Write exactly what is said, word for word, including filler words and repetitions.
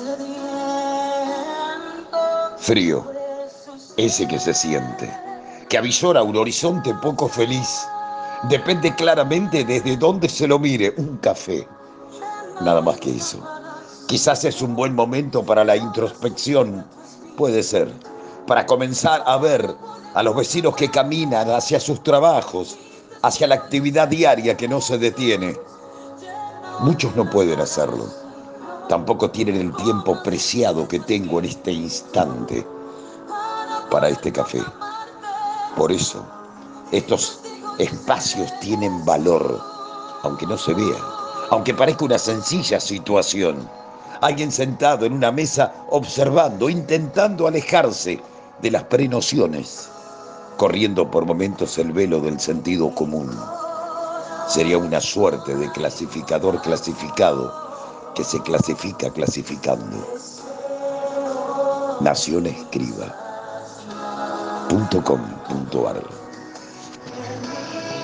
Frío, ese que se siente, que avisora un horizonte poco feliz. Depende claramente desde dónde se lo mire. Un café, nada más que eso. Quizás es un buen momento para la introspección, puede ser, para comenzar a ver a los vecinos que caminan hacia sus trabajos, hacia la actividad diaria que no se detiene. Muchos no pueden hacerlo, tampoco tienen el tiempo preciado que tengo en este instante para este café. Por eso, estos espacios tienen valor, aunque no se vea, aunque parezca una sencilla situación. Alguien sentado en una mesa observando, intentando alejarse de las prenociones, corriendo por momentos el velo del sentido común. Sería una suerte de clasificador clasificado que se clasifica clasificando. nación escriba punto com punto ar